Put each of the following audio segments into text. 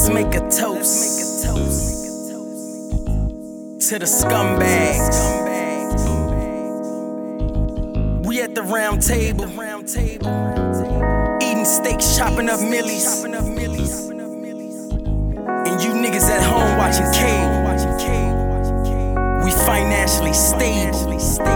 Let's make a toast to the scumbags. We at the round table, eating steaks, chopping up millies, and you niggas at home watching cable. We financially stable.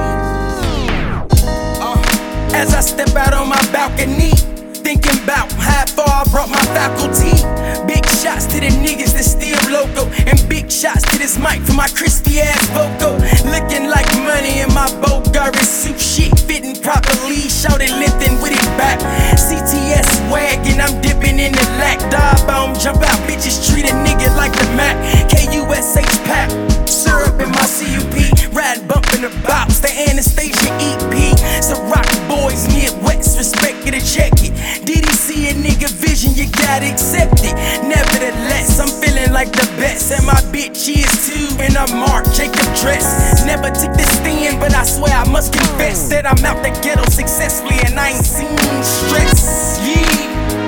As I step out on my balcony, thinking about how far I brought my faculty. Big shots to the niggas that still loco, and big shots to this mic for my crispy ass vocal. Looking like money in my Bulgari suit, shit fitting properly. Shout it lifting with it back. CTS wagon, I'm dipping in the lack. Dive bomb, jump out, bitches treat a nigga like the Mac. KUSH pack, syrup in my CUP. Ride bumping the bops, the Anastasia EP. So rock boys, Midwest, respect it and check it. Did he see a nigga vision? You gotta accept it. Nevertheless, I'm feeling like the best, and my bitch is too. And I'm Marc Jacob dress. Never took this stand, but I swear I must confess that I'm out the ghetto successfully, and I ain't seen stress. Yeah.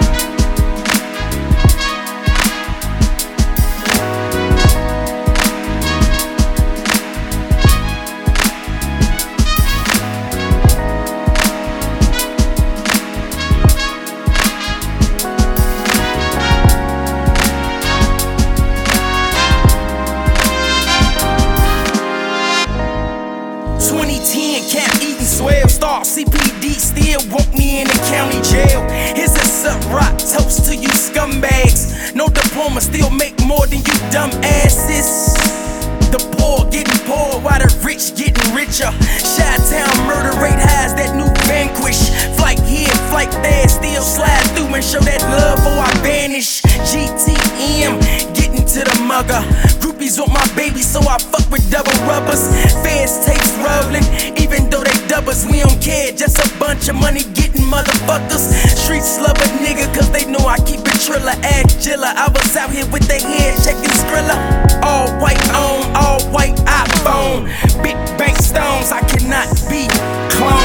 2010, cap eating swell. Star CPD still want me in the county jail. Here's a sub-rock toast to you scumbags. No diploma, still make more than you dumb asses. The poor getting poor while the rich getting richer. Chi-town murder rate highs, that new vanquish. Flight here, flight there, still slide through and show that love before I vanish. GTM, getting to the mugger. Groupies want my baby, so I fuck with double rubbers. Feds tapes rolling, even though they dubbers. We don't care, just a bunch of money getting motherfuckers. Streets love a nigga, cause they know I keep it triller. Ask Jilla, I was out here with the head checking Skrilla. All white on, all white iPhone. Big bank stones, I cannot be cloned.